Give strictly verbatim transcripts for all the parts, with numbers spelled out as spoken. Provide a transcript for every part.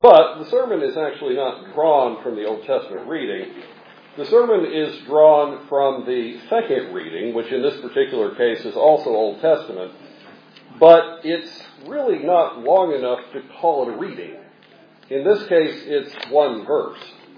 But the sermon is actually not drawn from the Old Testament reading. The sermon is drawn from the second reading, which in this particular case is also Old Testament, but it's really not long enough to call it a reading. In this case, it's one verse.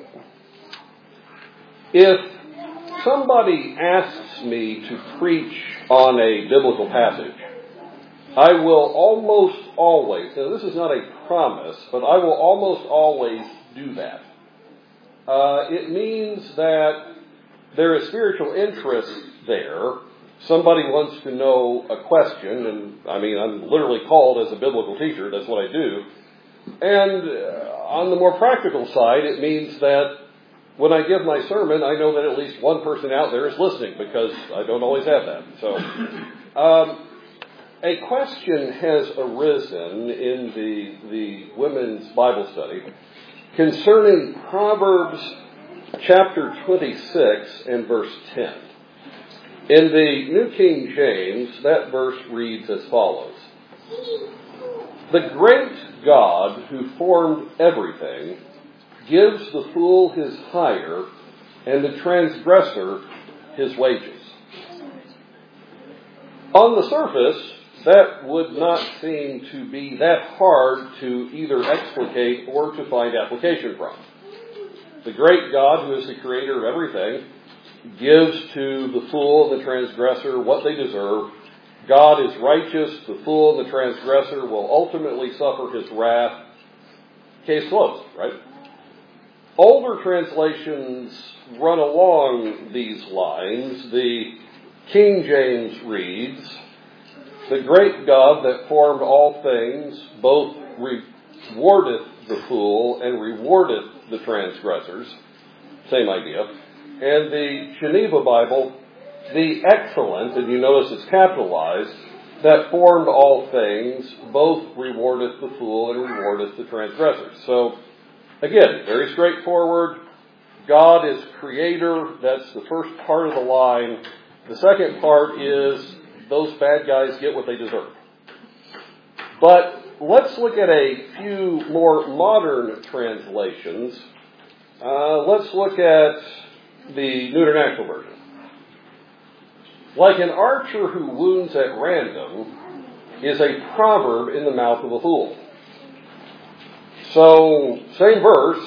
If somebody asks me to preach on a biblical passage, I will almost always, now this is not a promise, but I will almost always do that. Uh, it means that there is spiritual interest there. Somebody wants to know a question, and I mean, I'm literally called as a biblical teacher, that's what I do. And uh, on the more practical side, it means that when I give my sermon, I know that at least one person out there is listening, because I don't always have that. So, um, a question has arisen in the, the women's Bible study concerning Proverbs chapter twenty-six and verse ten. In the New King James, that verse reads as follows. The great God who formed everything gives the fool his hire and the transgressor his wages. On the surface, that would not seem to be that hard to either explicate or to find application from. The great God, who is the creator of everything, gives to the fool and the transgressor what they deserve. God is righteous. The fool and the transgressor will ultimately suffer his wrath. Case closed, right? Older translations run along these lines. The King James reads, the great God that formed all things both rewardeth the fool and rewardeth the transgressors. Same idea. And the Geneva Bible, the excellent, and you notice it's capitalized, that formed all things both rewardeth the fool and rewardeth the transgressors. So, again, very straightforward. God is creator. That's the first part of the line. The second part is those bad guys get what they deserve. But let's look at a few more modern translations. Uh, let's look at the New International Version. Like an archer who wounds at random is a proverb in the mouth of a fool. So, same verse,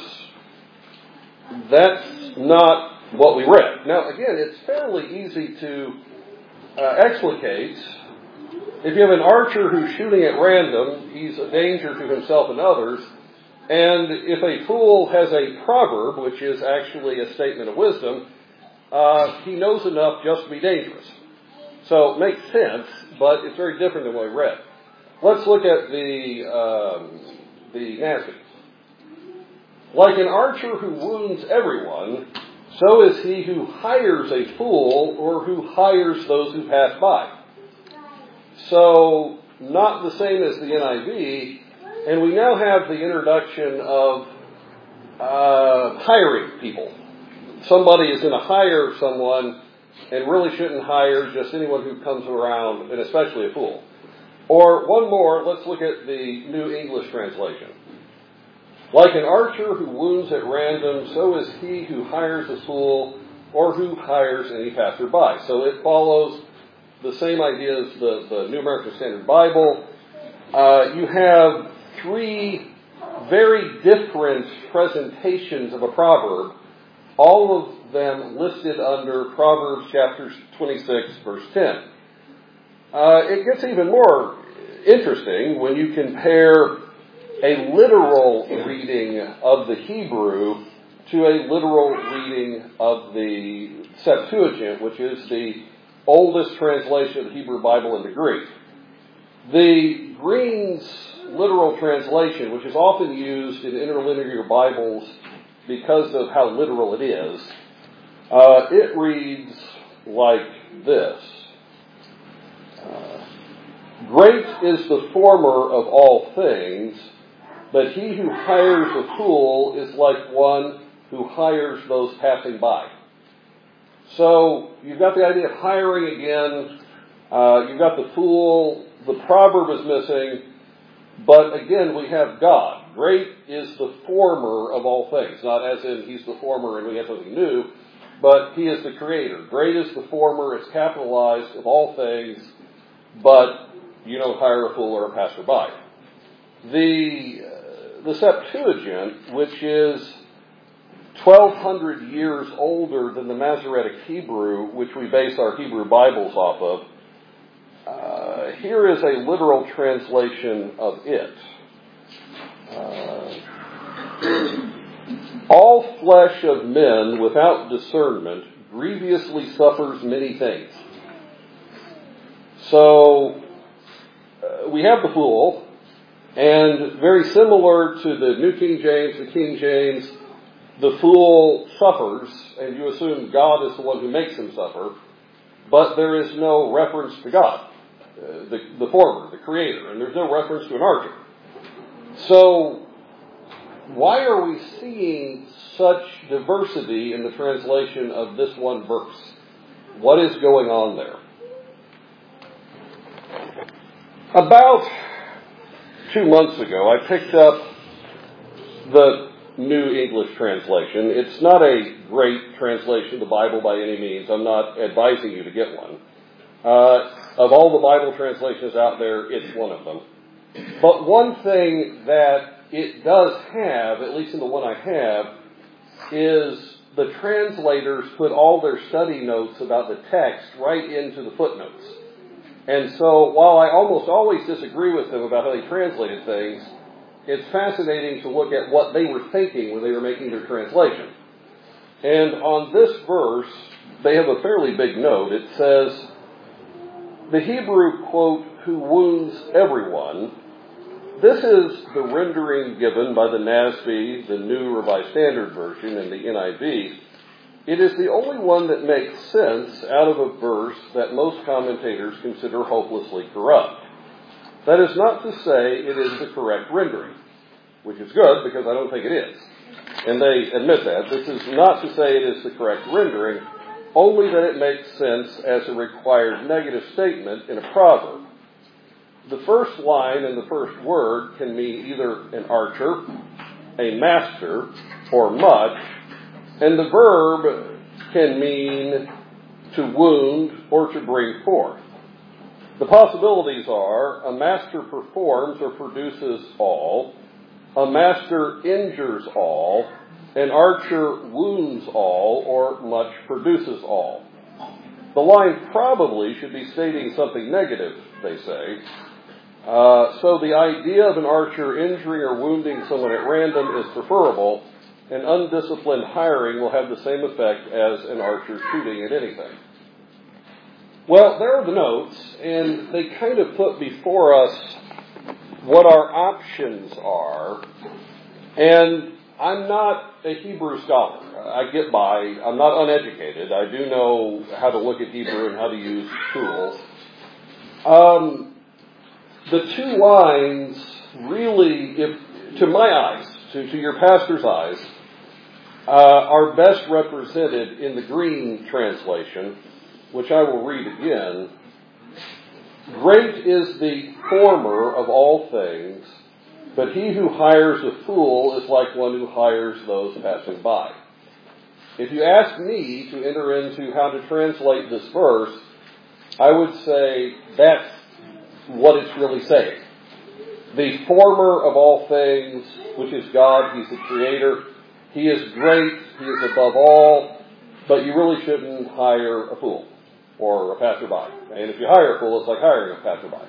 that's not what we read. Now, again, it's fairly easy to uh, explicate. If you have an archer who's shooting at random, he's a danger to himself and others. And if a fool has a proverb, which is actually a statement of wisdom, uh, he knows enough just to be dangerous. So it makes sense, but it's very different than what we read. Let's look at the um, the N A S B. Like an archer who wounds everyone, so is he who hires a fool or who hires those who pass by. So, not the same as the N I V, and we now have the introduction of uh, hiring people. Somebody is going to hire someone and really shouldn't hire just anyone who comes around, and especially a fool. Or one more, let's look at the New English translation. Like an archer who wounds at random, so is he who hires a fool or who hires any passerby. So it follows the same idea as the, the New American Standard Bible. Uh, you have three very different presentations of a proverb, all of them listed under Proverbs chapter twenty-six, verse ten. Uh, it gets even more interesting when you compare a literal reading of the Hebrew to a literal reading of the Septuagint, which is the oldest translation of the Hebrew Bible into Greek. The Green's literal translation, which is often used in interlinear Bibles because of how literal it is, uh, it reads like this. Uh, Great is the former of all things, but he who hires a fool is like one who hires those passing by. So you've got the idea of hiring again. Uh, you've got the fool. The proverb is missing. But again, we have God. Great is the former of all things. Not as in he's the former and we have something new, but he is the creator. Great is the former, it's capitalized, of all things, but you don't hire a fool or a passerby. The, uh, the Septuagint, which is twelve hundred years older than the Masoretic Hebrew, which we base our Hebrew Bibles off of, uh, here is a literal translation of it. Uh, all flesh of men without discernment grievously suffers many things. So, uh, we have the fool, and very similar to the New King James, the King James, the fool suffers, and you assume God is the one who makes him suffer, but there is no reference to God, uh, the, the former, the creator, and there's no reference to an archer. So, why are we seeing such diversity in the translation of this one verse? What is going on there? About two months ago, I picked up the New English Translation. It's not a great translation of the Bible by any means. I'm not advising you to get one. Uh, of all the Bible translations out there, it's one of them. But one thing that it does have, at least in the one I have, is the translators put all their study notes about the text right into the footnotes. And so while I almost always disagree with them about how they translated things, it's fascinating to look at what they were thinking when they were making their translation. And on this verse, they have a fairly big note. It says, the Hebrew, quote, who wounds everyone. This is the rendering given by the N A S B, the New Revised Standard Version, and the N I V. It is the only one that makes sense out of a verse that most commentators consider hopelessly corrupt. That is not to say it is the correct rendering, which is good because I don't think it is. And they admit that. This is not to say it is the correct rendering, only that it makes sense as a required negative statement in a proverb. The first line and the first word can mean either an archer, a master, or much, and the verb can mean to wound or to bring forth. The possibilities are a master performs or produces all, a master injures all, an archer wounds all, or much produces all. The line probably should be stating something negative, they say. Uh, so the idea of an archer injuring or wounding someone at random is preferable, and undisciplined hiring will have the same effect as an archer shooting at anything. Well, there are the notes, and they kind of put before us what our options are, and I'm not a Hebrew scholar. I get by. I'm not uneducated. I do know how to look at Hebrew and how to use tools. Um... The two lines really, if, to my eyes, to, to your pastor's eyes, uh, are best represented in the Green translation, which I will read again. Great is the former of all things, but he who hires a fool is like one who hires those passing by. If you ask me to enter into how to translate this verse, I would say that's what it's really saying. The former of all things, which is God, He's the Creator. He is great, He is above all, but you really shouldn't hire a fool or a passerby. And if you hire a fool, it's like hiring a passerby.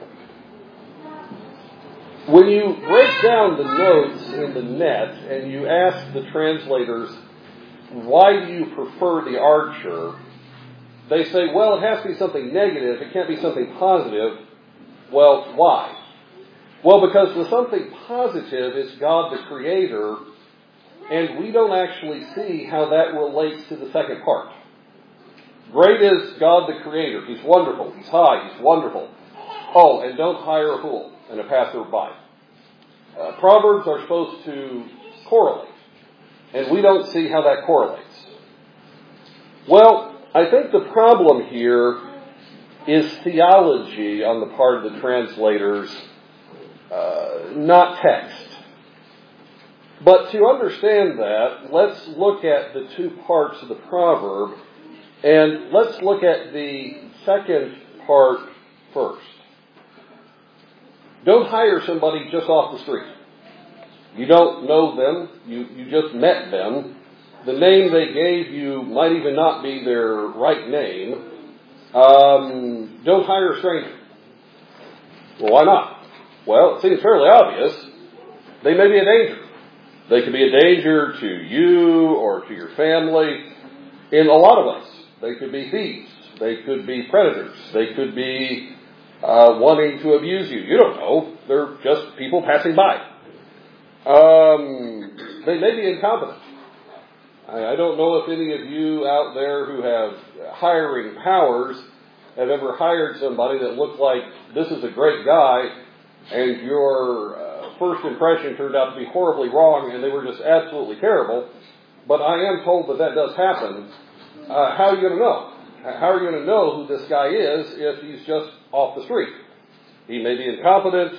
When you break down the notes in the net and you ask the translators, why do you prefer the archer? They say, well, it has to be something negative. It can't be something positive. Well, why? Well, because the something positive is God the Creator, and we don't actually see how that relates to the second part. Great is God the Creator. He's wonderful. He's high. He's wonderful. Oh, and don't hire a fool and a passerby. Uh, Proverbs are supposed to correlate, and we don't see how that correlates. Well, I think the problem here is theology on the part of the translators, uh, not text. But to understand that, let's look at the two parts of the proverb, and let's look at the second part first. Don't hire somebody just off the street. You don't know them. You, you just met them. The name they gave you might even not be their right name. Um, don't hire a stranger. Well, why not? Well, it seems fairly obvious. They may be a danger. They could be a danger to you or to your family in a lot of ways. They could be thieves. They could be predators. They could be uh, wanting to abuse you. You don't know. They're just people passing by. Um, they may be incompetent. I, I don't know if any of you out there who have hiring powers have ever hired somebody that looked like this is a great guy, and your uh, first impression turned out to be horribly wrong, and they were just absolutely terrible. But I am told that that does happen. Uh, how are you going to know? How are you going to know who this guy is if he's just off the street? He may be incompetent.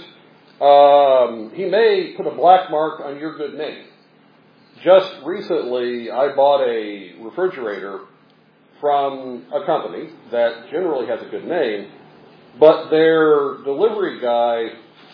Um, he may put a black mark on your good name. Just recently, I bought a refrigerator from a company that generally has a good name, but their delivery guy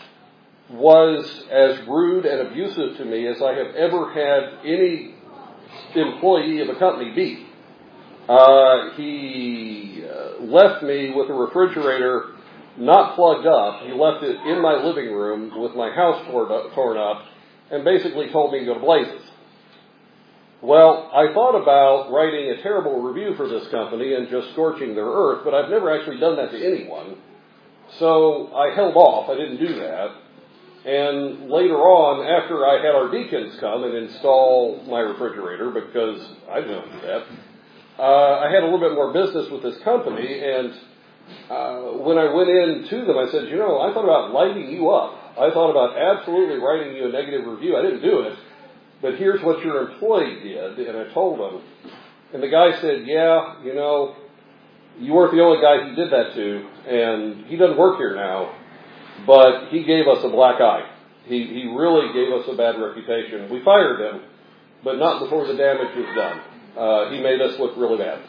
was as rude and abusive to me as I have ever had any employee of a company be. Uh, he uh, left me with a refrigerator not plugged up. He left it in my living room with my house torn up, torn up and basically told me to go to blazes. Well, I thought about writing a terrible review for this company and just scorching their earth, but I've never actually done that to anyone. So I held off. I didn't do that. And later on, after I had our deacons come and install my refrigerator, because I didn't do that, uh, I had a little bit more business with this company, and uh, when I went in to them, I said, you know, I thought about lighting you up. I thought about absolutely writing you a negative review. I didn't do it, but here's what your employee did, and I told them. And the guy said, yeah, you know, you weren't the only guy he did that to, and he doesn't work here now, but he gave us a black eye. He, he really gave us a bad reputation. We fired him, but not before the damage was done. Uh, he made us look really bad.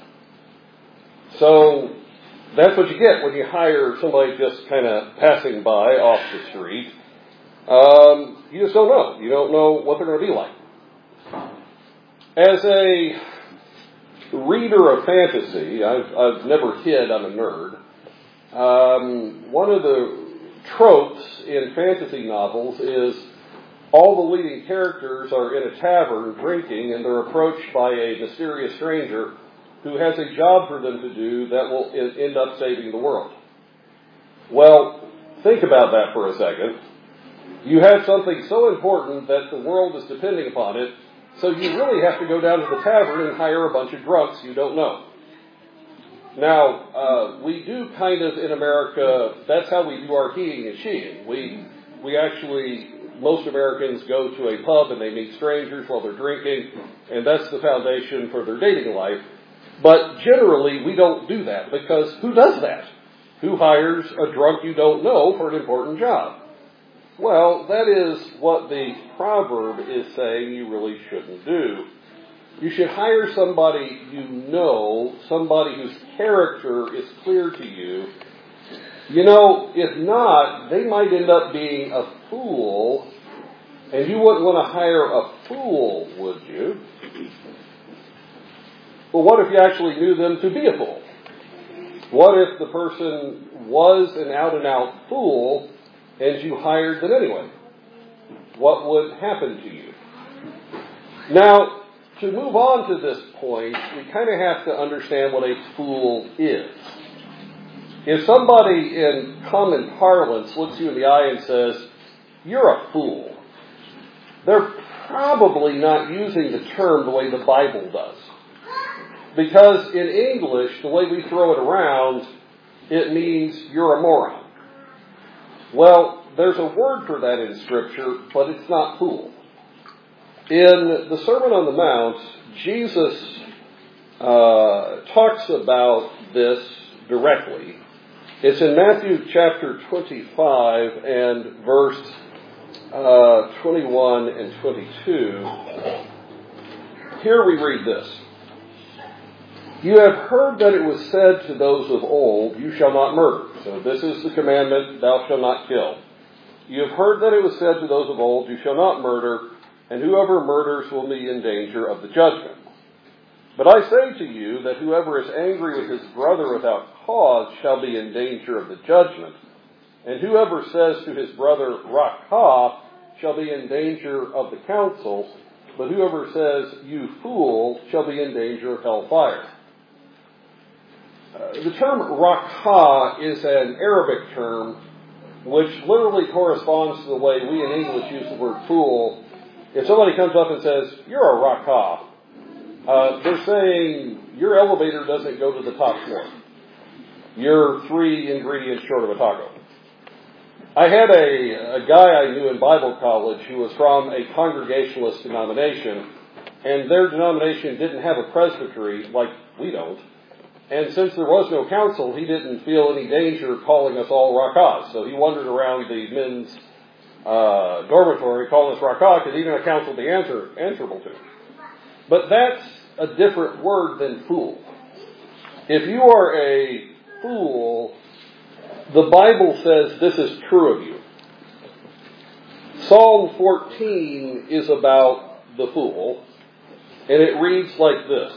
So that's what you get when you hire somebody just kind of passing by off the street. Um, you just don't know. You don't know what they're going to be like. As a reader of fantasy, I've, I've never hid I'm a nerd. Um, one of the tropes in fantasy novels is all the leading characters are in a tavern drinking, and they're approached by a mysterious stranger who has a job for them to do that will end up saving the world. Well, think about that for a second. You have something so important that the world is depending upon it, so you really have to go down to the tavern and hire a bunch of drunks you don't know. Now, uh, we do kind of in America, that's how we do our heating and sheeting. We, we actually, most Americans go to a pub and they meet strangers while they're drinking, and that's the foundation for their dating life. But generally, we don't do that, because who does that? Who hires a drunk you don't know for an important job? Well, that is what the proverb is saying you really shouldn't do. You should hire somebody you know, somebody whose character is clear to you. You know, if not, they might end up being a fool, and you wouldn't want to hire a fool, would you? Well, what if you actually knew them to be a fool? What if the person was an out-and-out fool, and you hired them anyway? What would happen to you? Now, to move on to this point, we kind of have to understand what a fool is. If somebody in common parlance looks you in the eye and says, you're a fool, they're probably not using the term the way the Bible does. Because in English, the way we throw it around, it means you're a moron. Well, there's a word for that in Scripture, but it's not fool. In the Sermon on the Mount, Jesus uh, talks about this directly. It's in Matthew chapter twenty-five and verse uh, twenty-one and twenty-two, here we read this. You have heard that it was said to those of old, you shall not murder. So this is the commandment, thou shalt not kill. You have heard that it was said to those of old, you shall not murder, and whoever murders will be in danger of the judgment. But I say to you that whoever is angry with his brother without cause shall be in danger of the judgment. And whoever says to his brother, Rakah, shall be in danger of the council. But whoever says, you fool, shall be in danger of hellfire. Uh, the term Rakah is an Arabic term which literally corresponds to the way we in English use the word fool. If somebody comes up and says, you're a Rakah, uh, they're saying your elevator doesn't go to the top floor. You're three ingredients short of a taco. I had a, a guy I knew in Bible college who was from a Congregationalist denomination, and their denomination didn't have a presbytery like we don't. And since there was no council, he didn't feel any danger calling us all Rakahs. So he wandered around the men's uh, dormitory calling us Rakah because even a council would be answer, answerable to. But that's a different word than fool. If you are a fool, the Bible says this is true of you. Psalm fourteen is about the fool, and it reads like this.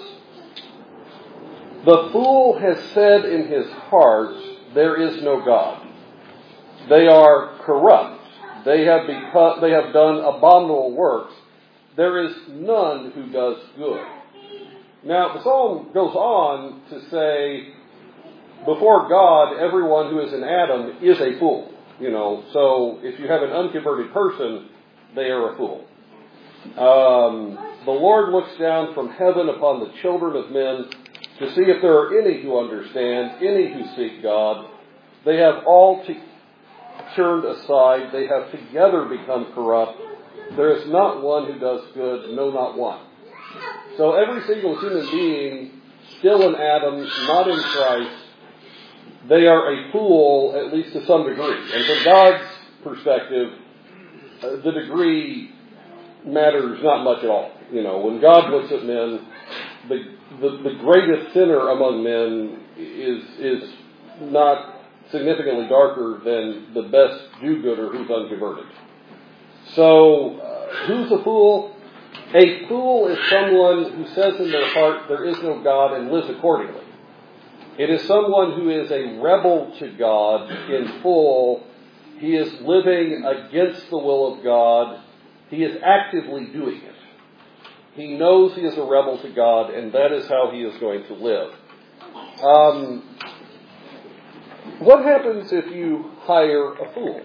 The fool has said in his heart, there is no God. They are corrupt. They have become, they have done abominable works. There is none who does good. Now, the psalm goes on to say, before God, everyone who is in Adam is a fool. You know, so if you have an unconverted person, they are a fool. Um, the Lord looks down from heaven upon the children of men to see if there are any who understand, any who seek God. They have all t- turned aside. They have together become corrupt. There is not one who does good, no, not one. So every single human being, still in Adam, not in Christ, they are a fool, at least to some degree. And from God's perspective, uh, the degree matters not much at all. You know, when God looks at men, the the, the greatest sinner among men is is not significantly darker than the best do-gooder who's unconverted. So, uh, who's a fool? A fool is someone who says in their heart there is no God and lives accordingly. It is someone who is a rebel to God in full. He is living against the will of God. He is actively doing it. He knows he is a rebel to God, and that is how he is going to live. Um, what happens if you hire a fool?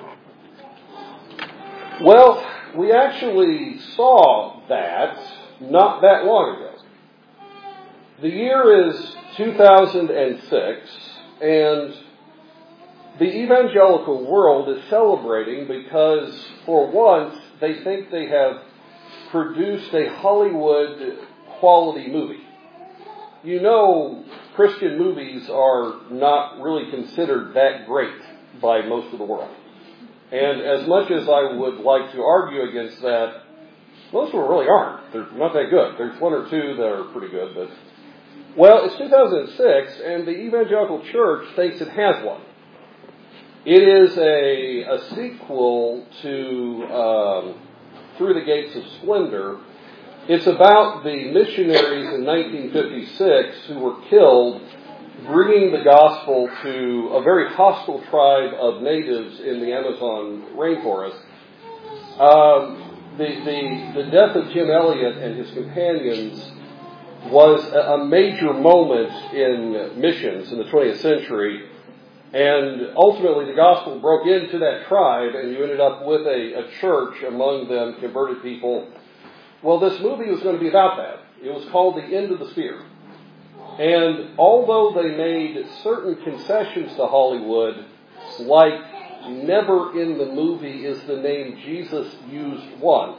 Well, we actually saw that not that long ago. The year is two thousand six, and the evangelical world is celebrating because, for once, they think they have produced a Hollywood quality movie. You know, Christian movies are not really considered that great by most of the world. And as much as I would like to argue against that, most of them really aren't. They're not that good. There's one or two that are pretty good, but... Well, it's two thousand six, and the evangelical church thinks it has one. It is a, a sequel to um, Through the Gates of Splendor. It's about the missionaries in nineteen fifty-six who were killed bringing the gospel to a very hostile tribe of natives in the Amazon rainforest. Um, the, the, the death of Jim Elliot and his companions was a major moment in missions in the twentieth century. And ultimately the gospel broke into that tribe, and you ended up with a, a church among them, converted people. Well, this movie was going to be about that. It was called The End of the Spear. And although they made certain concessions to Hollywood, like never in the movie is the name Jesus used once.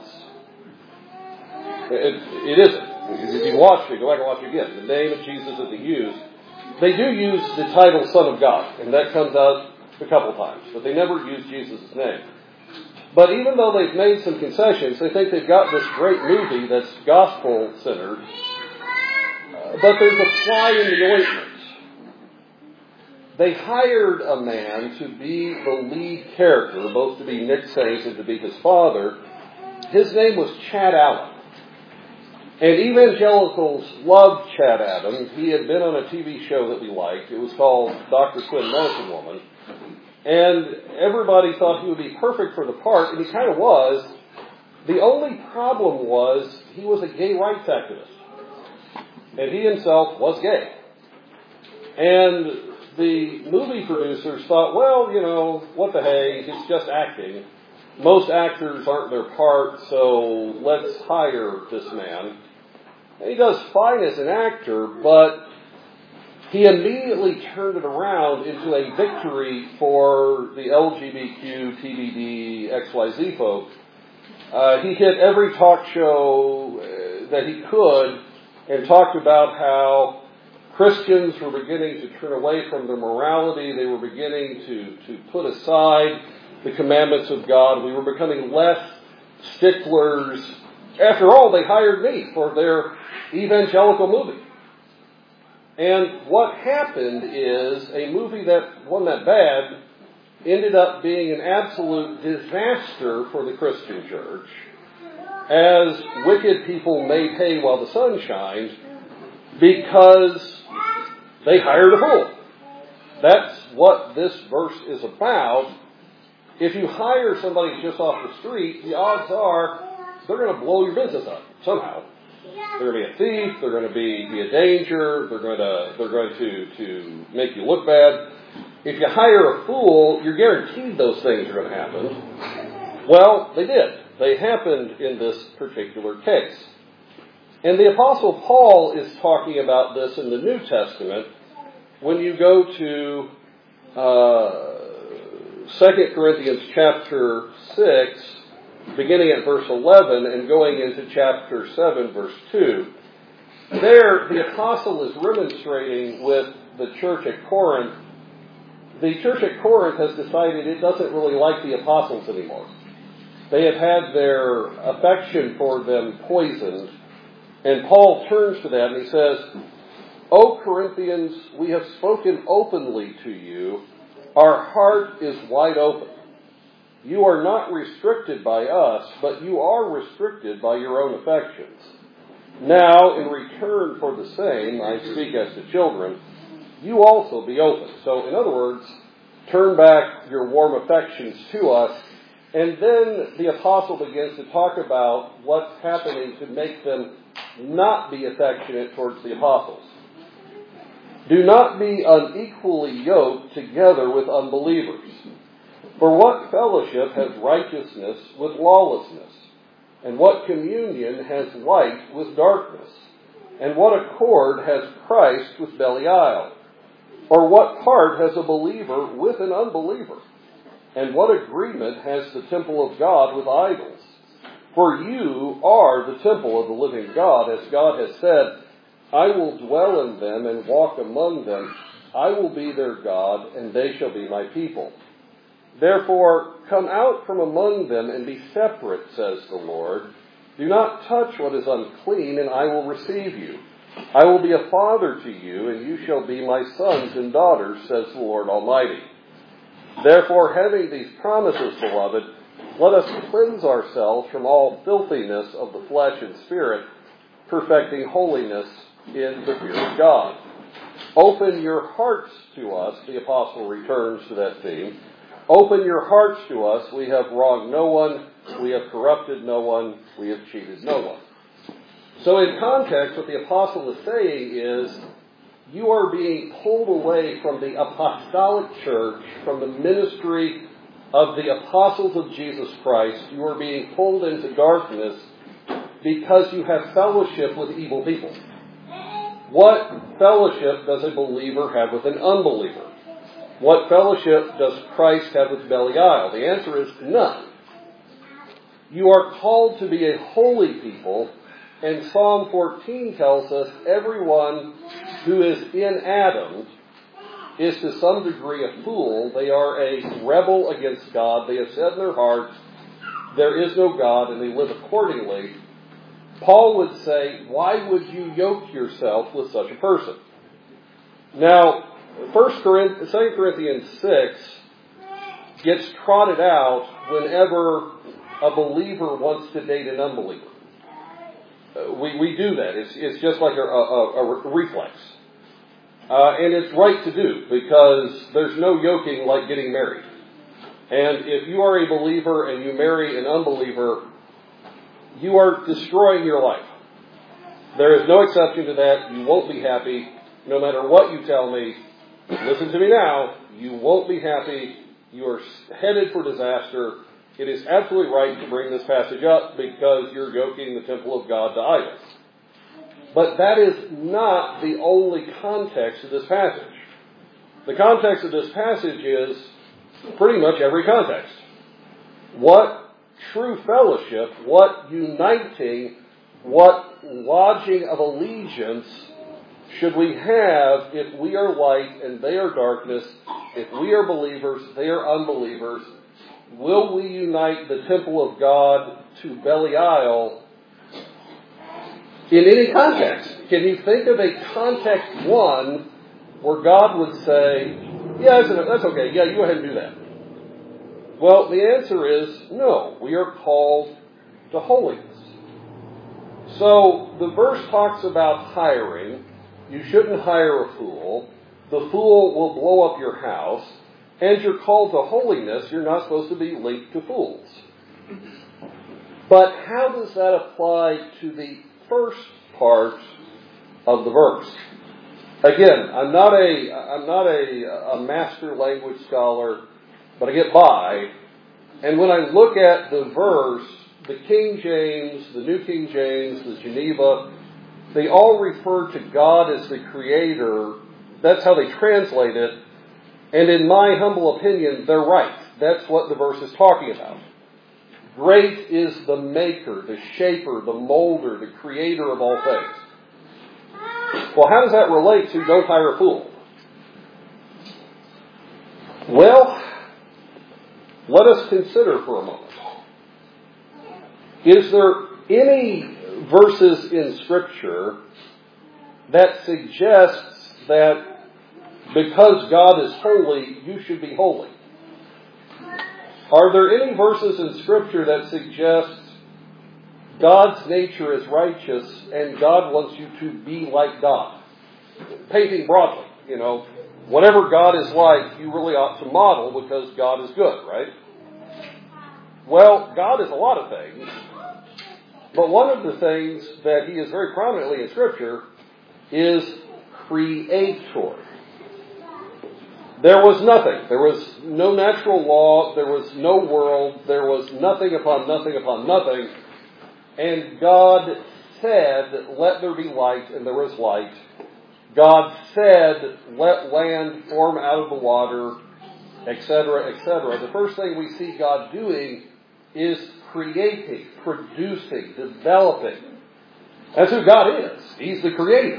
It, it isn't. If you watch it, go back and watch it again. The name of Jesus isn't used. They do use the title Son of God, and that comes out a couple times, but they never use Jesus' name. But even though they've made some concessions, they think they've got this great movie that's gospel-centered, uh, but there's a fly in the ointment. They hired a man to be the lead character, both to be Nick Saint and to be his father. His name was Chad Allen. And evangelicals loved Chad Adams. He had been on a T V show that we liked. It was called Doctor Quinn, Medicine Woman. And everybody thought he would be perfect for the part, and he kind of was. The only problem was he was a gay rights activist. And he himself was gay. And the movie producers thought, well, you know, what the hey, it's just acting. Most actors aren't their part, so let's hire this man. And he does fine as an actor, but he immediately turned it around into a victory for the L G B T Q, T B D, X Y Z folk. Uh, he hit every talk show uh, that he could and talked about how Christians were beginning to turn away from their morality. They were beginning to, to put aside the commandments of God. We were becoming less sticklers. After all, they hired me for their evangelical movie. And what happened is a movie that wasn't that bad ended up being an absolute disaster for the Christian church, as wicked people made hay while the sun shined, because they hired a fool. That's what this verse is about. If you hire somebody just off the street, the odds are they're going to blow your business up somehow. They're going to be a thief. They're going to be, be a danger. They're going to they're going to, to make you look bad. If you hire a fool, you're guaranteed those things are going to happen. Well, they did. They happened in this particular case. And the Apostle Paul is talking about this in the New Testament when you go to uh, Second Corinthians chapter six, beginning at verse eleven and going into chapter seven, verse two. There, the apostle is remonstrating with the church at Corinth. The church at Corinth has decided it doesn't really like the apostles anymore. They have had their affection for them poisoned. And Paul turns to them and he says, O Corinthians, we have spoken openly to you. Our heart is wide open. You are not restricted by us, but you are restricted by your own affections. Now, in return for the same, I speak as to children, you also be open. So, in other words, turn back your warm affections to us. And then the apostle begins to talk about what's happening to make them not be affectionate towards the apostles. Do not be unequally yoked together with unbelievers. For what fellowship has righteousness with lawlessness? And what communion has light with darkness? And what accord has Christ with Belial? Or what part has a believer with an unbeliever? And what agreement has the temple of God with idols? For you are the temple of the living God, as God has said, I will dwell in them and walk among them. I will be their God, and they shall be my people. Therefore, come out from among them and be separate, says the Lord. Do not touch what is unclean, and I will receive you. I will be a father to you, and you shall be my sons and daughters, says the Lord Almighty. Therefore, having these promises, beloved, let us cleanse ourselves from all filthiness of the flesh and spirit, perfecting holiness in the fear of God. Open your hearts to us, the apostle returns to that theme. Open your hearts to us. We have wronged no one. We have corrupted no one. We have cheated no one. So in context, what the apostle is saying is, you are being pulled away from the apostolic church, from the ministry of the apostles of Jesus Christ. You are being pulled into darkness because you have fellowship with evil people. What fellowship does a believer have with an unbeliever? What fellowship does Christ have with Belial? The answer is none. You are called to be a holy people, and Psalm fourteen tells us everyone who is in Adam is to some degree a fool. They are a rebel against God. They have said in their hearts, there is no God and they live accordingly, Paul would say, why would you yoke yourself with such a person? Now, First Corinthians, Second Corinthians six gets trotted out whenever a believer wants to date an unbeliever. Uh, we, we do that. It's, it's just like a, a, a reflex. Uh, and it's right to do, because there's no yoking like getting married. And if you are a believer and you marry an unbeliever, you are destroying your life. There is no exception to that. You won't be happy, no matter what you tell me. Listen to me now. You won't be happy. You are headed for disaster. It is absolutely right to bring this passage up because you're yoking the temple of God to idols. But that is not the only context of this passage. The context of this passage is pretty much every context. What true fellowship, what uniting, what lodging of allegiance should we have if we are light and they are darkness, if we are believers, they are unbelievers? Will we unite the temple of God to Belial in any context? Can you think of a context one where God would say, yeah, that's okay, yeah, you go ahead and do that? Well, the answer is no. We are called to holiness. So the verse talks about hiring. You shouldn't hire a fool. The fool will blow up your house. And you're called to holiness. You're not supposed to be linked to fools. But how does that apply to the first part of the verse? Again, I'm not a I'm not a, a master language scholar, but I get by. And when I look at the verse, the King James, the New King James, the Geneva, they all refer to God as the Creator. That's how they translate it. And in my humble opinion, they're right. That's what the verse is talking about. Great is the maker, the shaper, the molder, the creator of all things. Well, how does that relate to don't hire a fool? Well, let us consider for a moment. Is there any verses in Scripture that suggests that because God is holy, you should be holy? Are there any verses in Scripture that suggest God's nature is righteous and God wants you to be like God? Painting broadly, you know, whatever God is like, you really ought to model because God is good, right? Well, God is a lot of things, but one of the things that He is very prominently in Scripture is creator. There was nothing. There was no natural law. There was no world. There was nothing upon nothing upon nothing. And God said, let there be light, and there was light. God said, let land form out of the water, et cetera, et cetera. The first thing we see God doing is creating, producing, developing. That's who God is. He's the creator.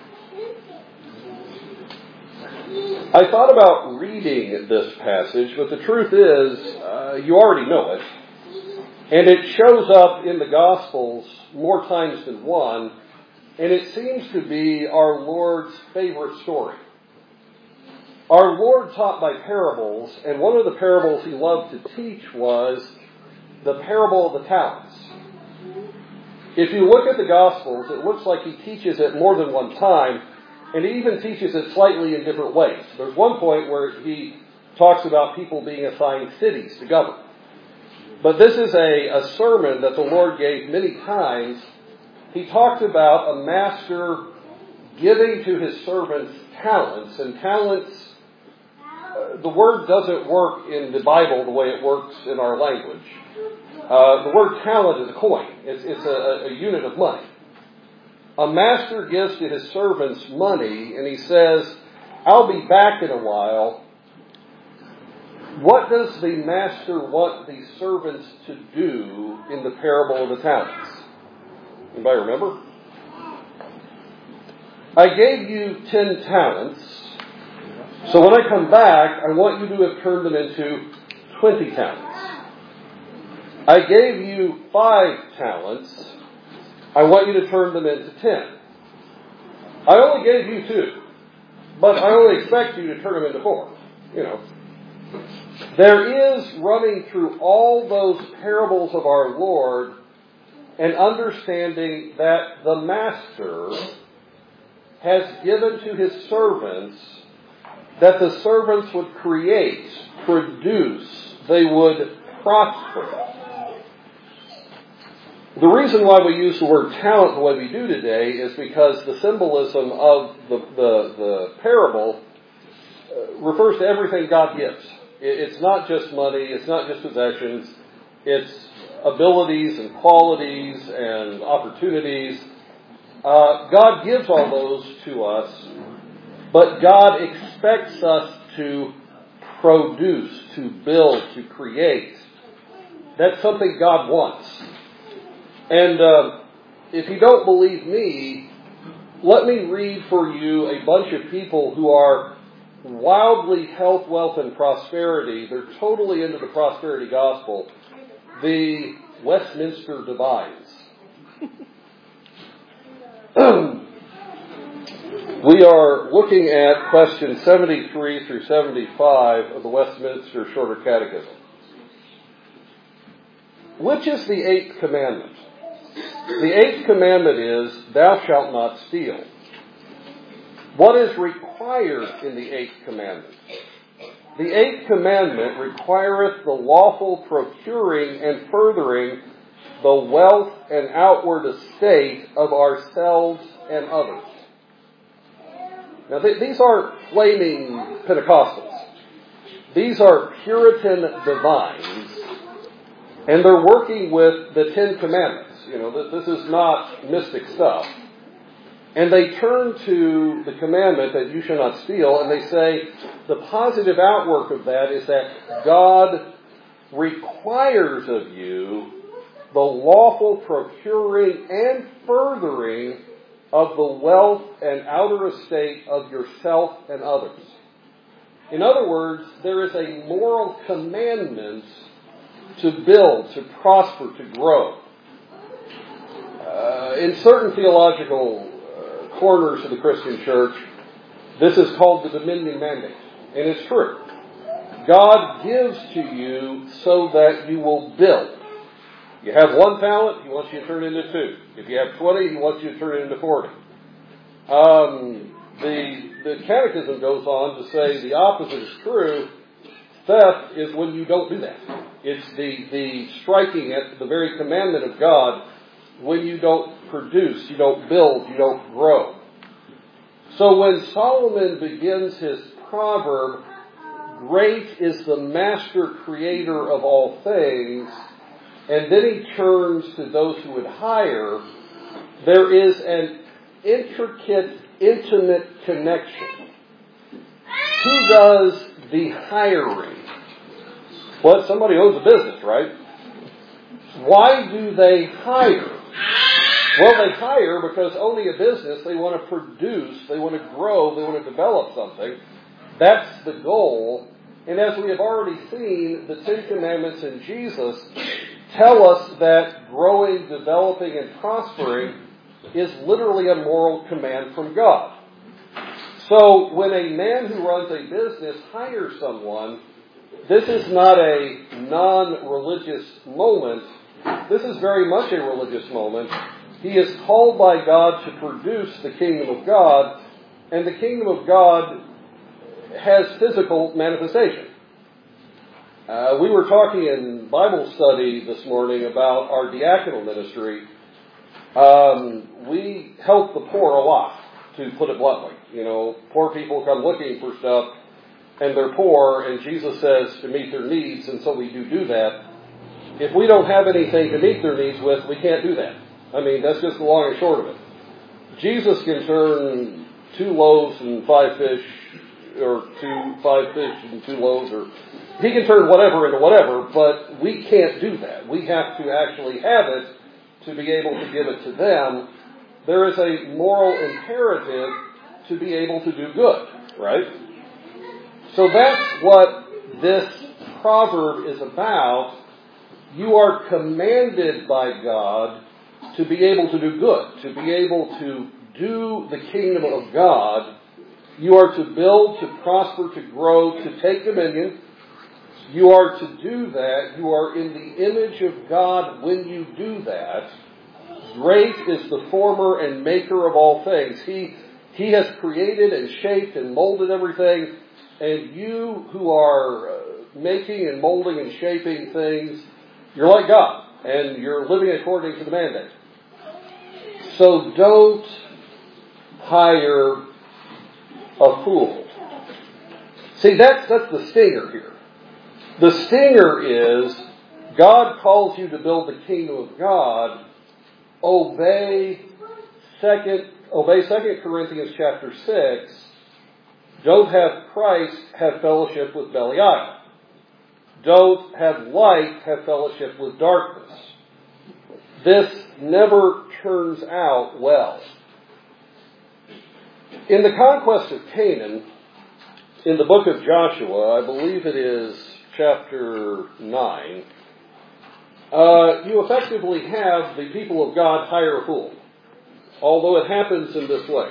I thought about reading this passage, but the truth is, uh, you already know it. And it shows up in the Gospels more times than one, and it seems to be our Lord's favorite story. Our Lord taught by parables, and one of the parables He loved to teach was the parable of the talents. If you look at the Gospels, it looks like He teaches it more than one time, and He even teaches it slightly in different ways. There's one point where He talks about people being assigned cities to govern. But this is a, a sermon that the Lord gave many times. He talked about a master giving to his servants talents. And talents, uh, the word doesn't work in the Bible the way it works in our language. Uh, the word talent is a coin. It's, it's a, a unit of money. A master gives to his servants money, and he says, I'll be back in a while. What does the master want the servants to do in the parable of the talents? Anybody remember? I gave you ten talents, so when I come back, I want you to have turned them into twenty talents. I gave you five talents. I want you to turn them into ten. I only gave you two, but I only expect you to turn them into four. You know. There is running through all those parables of our Lord an understanding that the Master has given to his servants that the servants would create, produce, they would prosper. The reason why we use the word talent the way we do today is because the symbolism of the, the, the parable uh, refers to everything God gives. It's not just money, it's not just possessions, it's abilities and qualities and opportunities. Uh, God gives all those to us, but God expects us to produce, to build, to create. That's something God wants. And uh, if you don't believe me, let me read for you a bunch of people who are wildly health, wealth, and prosperity. They're totally into the prosperity gospel. The Westminster Divines. We are looking at questions seventy-three through seventy-five of the Westminster Shorter Catechism. Which is the eighth commandment? The eighth commandment is, thou shalt not steal. What is required in the eighth commandment? The eighth commandment requireth the lawful procuring and furthering the wealth and outward estate of ourselves and others. Now, th- these aren't flaming Pentecostals. These are Puritan divines, and they're working with the Ten Commandments. You know, this is not mystic stuff. And they turn to the commandment that you shall not steal, and they say the positive outwork of that is that God requires of you the lawful procuring and furthering of the wealth and outer estate of yourself and others. In other words, there is a moral commandment to build, to prosper, to grow. Uh, in certain theological uh, corners of the Christian church, this is called the dominion mandate. And it's true. God gives to you so that you will build. You have one talent, he wants you to turn it into two. If you have twenty, he wants you to turn it into forty. Um, the, the catechism goes on to say the opposite is true. Theft is when you don't do that. It's the, the striking at the very commandment of God when you don't produce, you don't build, you don't grow. So when Solomon begins his proverb, great is the master creator of all things, and then he turns to those who would hire, there is an intricate, intimate connection. Who does the hiring? Well, somebody owns a business, right? Why do they hire? Well, they hire because owning a business, they want to produce, they want to grow, they want to develop something. That's the goal. And as we have already seen, the Ten Commandments in Jesus tell us that growing, developing, and prospering is literally a moral command from God. So when a man who runs a business hires someone, this is not a non-religious moment. This is very much a religious moment. He is called by God to produce the kingdom of God, and the kingdom of God has physical manifestation. Uh, we were talking in Bible study this morning about our diaconal ministry. Um, we help the poor a lot, to put it bluntly. You know, poor people come looking for stuff, and they're poor, and Jesus says to meet their needs, and so we do do that. If we don't have anything to meet their needs with, we can't do that. I mean, that's just the long and short of it. Jesus can turn two loaves and five fish, or two five fish and two loaves, or he can turn whatever into whatever, but we can't do that. We have to actually have it to be able to give it to them. There is a moral imperative to be able to do good, right? So that's what this proverb is about. You are commanded by God to be able to do good, to be able to do the kingdom of God. You are to build, to prosper, to grow, to take dominion. You are to do that. You are in the image of God when you do that. Great is the former and maker of all things. He, he has created and shaped and molded everything. And you who are making and molding and shaping things, you're like God. And you're living according to the mandate. So don't hire a fool. See, that's, that's the stinger here. The stinger is, God calls you to build the kingdom of God. Obey second, obey Second Corinthians chapter six. Don't have Christ have fellowship with Belial. Don't have light have fellowship with darkness. This never turns out well. In the conquest of Canaan, in the book of Joshua, I believe it is chapter nine, uh, you effectively have the people of God hire a fool, although it happens in this way.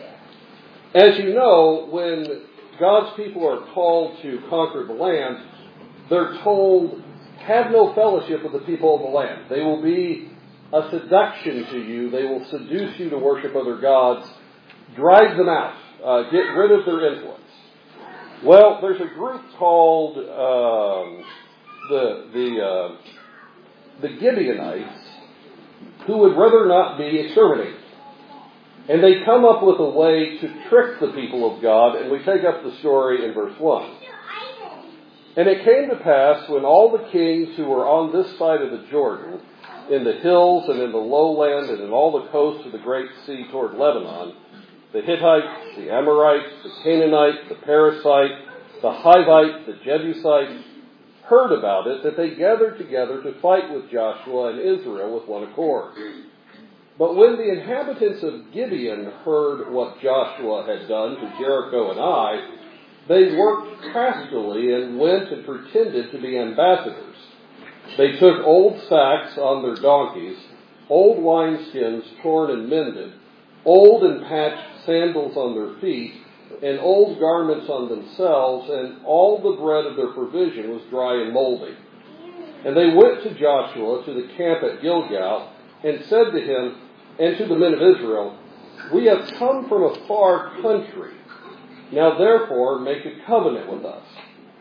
As you know, when God's people are called to conquer the land, they're told, have no fellowship with the people of the land. They will be a seduction to you. They will seduce you to worship other gods. Drive them out. Uh, get rid of their influence. Well, there's a group called um, the the uh, the Gibeonites who would rather not be exterminated. And they come up with a way to trick the people of God, and we take up the story in verse one. And it came to pass when all the kings who were on this side of the Jordan, in the hills and in the lowland and in all the coasts of the great sea toward Lebanon, the Hittites, the Amorites, the Canaanites, the Perizzites, the Hivites, the Jebusites, heard about it, that they gathered together to fight with Joshua and Israel with one accord. But when the inhabitants of Gibeon heard what Joshua had done to Jericho and Ai, they worked craftily and went and pretended to be ambassadors. They took old sacks on their donkeys, old wineskins torn and mended, old and patched sandals on their feet, and old garments on themselves, and all the bread of their provision was dry and moldy. And they went to Joshua to the camp at Gilgal, and said to him and to the men of Israel, we have come from a far country. Now therefore make a covenant with us.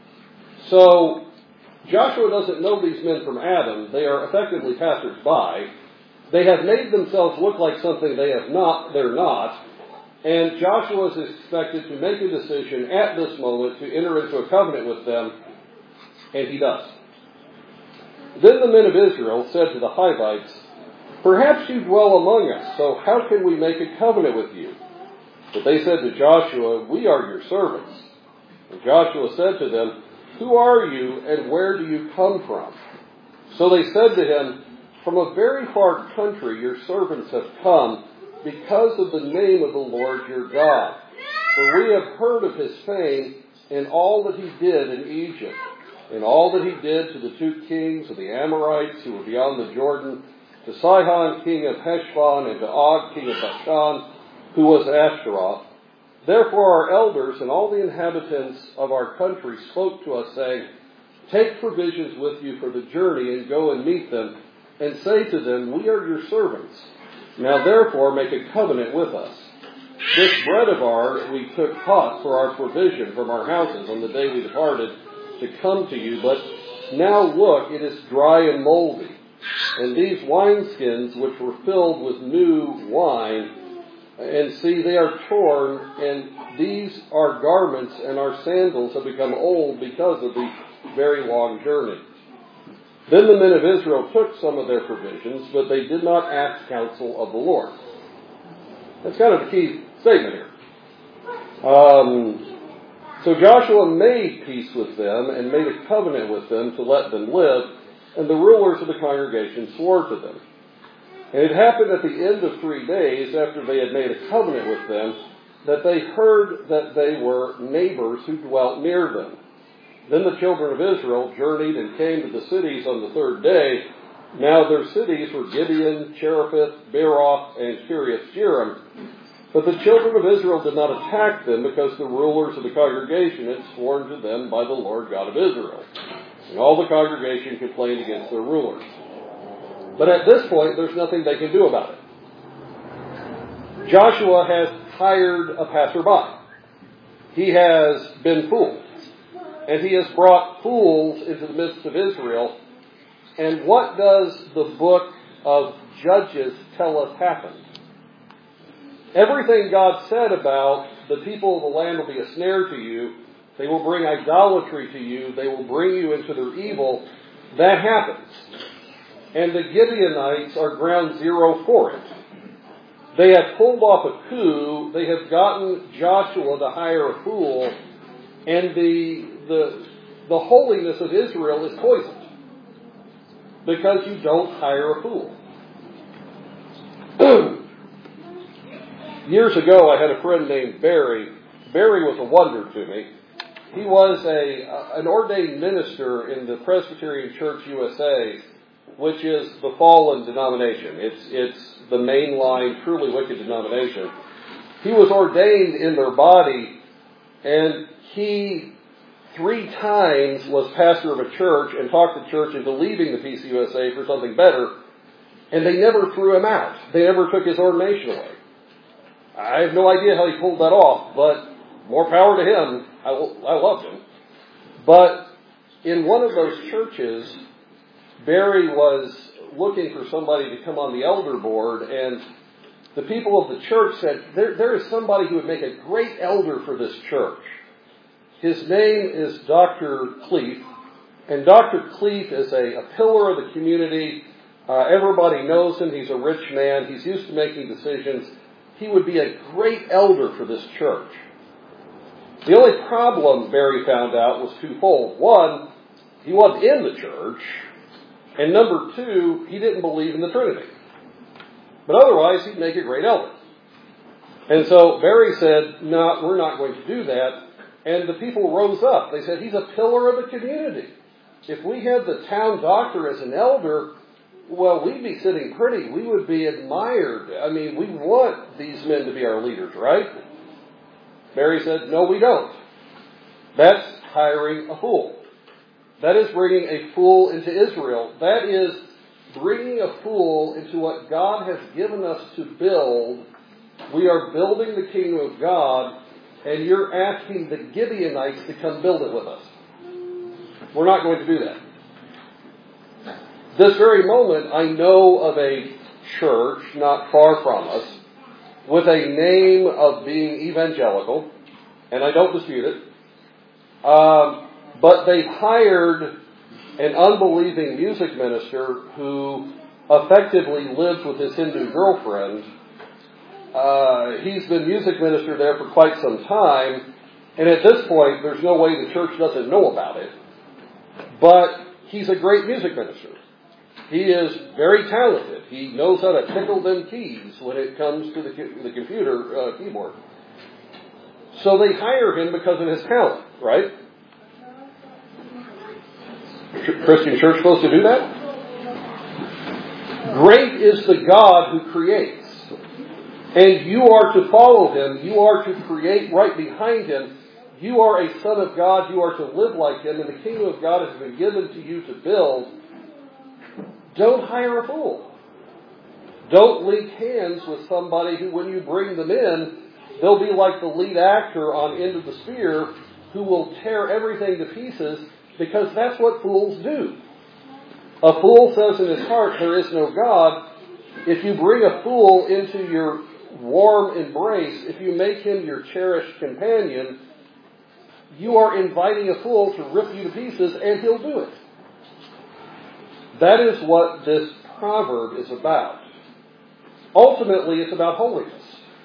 So Joshua doesn't know these men from Adam. They are effectively passers-by. They have made themselves look like something they have not, they're not. And Joshua is expected to make a decision at this moment to enter into a covenant with them, and he does. Then the men of Israel said to the Hivites, perhaps you dwell among us, so how can we make a covenant with you? But they said to Joshua, we are your servants. And Joshua said to them, who are you and where do you come from? So they said to him, from a very far country your servants have come because of the name of the Lord your God. For we have heard of his fame and all that he did in Egypt, and all that he did to the two kings of the Amorites who were beyond the Jordan, to Sihon king of Heshbon and to Og king of Bashan, who was Ashtaroth. Therefore our elders and all the inhabitants of our country spoke to us, saying, take provisions with you for the journey and go and meet them, and say to them, we are your servants. Now therefore make a covenant with us. This bread of ours we took hot for our provision from our houses on the day we departed to come to you, but now look, it is dry and moldy. And these wineskins which were filled with new wine, and see, they are torn, and these our garments and our sandals have become old because of the very long journey. Then the men of Israel took some of their provisions, but they did not ask counsel of the Lord. That's kind of the key statement here. Um, so Joshua made peace with them and made a covenant with them to let them live, and the rulers of the congregation swore to them. And it happened at the end of three days, after they had made a covenant with them, that they heard that they were neighbors who dwelt near them. Then the children of Israel journeyed and came to the cities on the third day. Now their cities were Gibeon, Chereph, Beeroth, and Kiriath Jearim. But the children of Israel did not attack them, because the rulers of the congregation had sworn to them by the Lord God of Israel. And all the congregation complained against their rulers. But at this point, there's nothing they can do about it. Joshua has hired a passerby. He has been fooled. And he has brought fools into the midst of Israel. And what does the book of Judges tell us happened? Everything God said about the people of the land will be a snare to you, they will bring idolatry to you, they will bring you into their evil, that happens. And the Gibeonites are ground zero for it. They have pulled off a coup, they have gotten Joshua to hire a fool, and the, the, the holiness of Israel is poisoned. Because you don't hire a fool. Years ago, I had a friend named Barry. Barry was a wonder to me. He was a an ordained minister in the Presbyterian Church U S A, which is the fallen denomination. It's it's the mainline, truly wicked denomination. He was ordained in their body, and he three times was pastor of a church and talked the church into leaving the P C U S A for something better, and they never threw him out. They never took his ordination away. I have no idea how he pulled that off, but more power to him. I, I loved him. But in one of those churches, Barry was looking for somebody to come on the elder board, and the people of the church said, there, there is somebody who would make a great elder for this church. His name is Doctor Cleef, and Doctor Cleef is a, a pillar of the community. Uh, everybody knows him. He's a rich man. He's used to making decisions. He would be a great elder for this church. The only problem Barry found out was twofold. One, he wasn't in the church. And number two, he didn't believe in the Trinity. But otherwise, he'd make a great elder. And so Barry said, no, we're not going to do that. And the people rose up. They said, he's a pillar of the community. If we had the town doctor as an elder, well, we'd be sitting pretty. We would be admired. I mean, we want these men to be our leaders, right? Barry said, no, we don't. That's hiring a fool. That is bringing a fool into Israel. That is bringing a fool into what God has given us to build. We are building the kingdom of God, and you're asking the Gibeonites to come build it with us. We're not going to do that. This very moment, I know of a church not far from us with a name of being evangelical, and I don't dispute it, um, but they hired an unbelieving music minister who effectively lives with his Hindu girlfriend. Uh, he's been music minister there for quite some time, and at this point, there's no way the church doesn't know about it, but he's a great music minister. He is very talented. He knows how to tickle them keys when it comes to the, the computer uh, keyboard. So they hire him because of his talent, right? Christian church supposed to do that? Great is the God who creates. And you are to follow him. You are to create right behind him. You are a son of God. You are to live like him. And the kingdom of God has been given to you to build. Don't hire a fool. Don't link hands with somebody who, when you bring them in, they'll be like the lead actor on End of the Spear, who will tear everything to pieces, because that's what fools do. A fool says in his heart, there is no God. If you bring a fool into your warm embrace, if you make him your cherished companion, you are inviting a fool to rip you to pieces, and he'll do it. That is what this proverb is about. Ultimately, it's about holiness.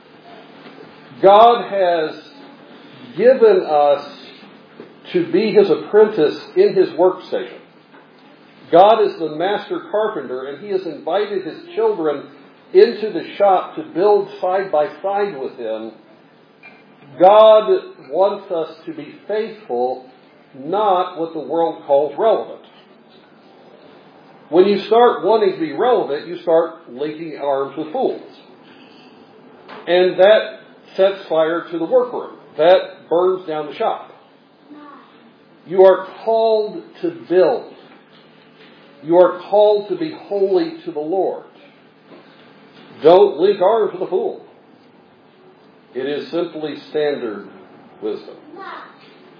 God has given us to be his apprentice in his workstation. God is the master carpenter, and he has invited his children into the shop to build side by side with him. God wants us to be faithful not what the world calls relevant. When you start wanting to be relevant, you start linking arms with fools. And that sets fire to the workroom. That burns down the shop. You are called to build. You are called to be holy to the Lord. Don't link arms with a fool. It is simply standard wisdom.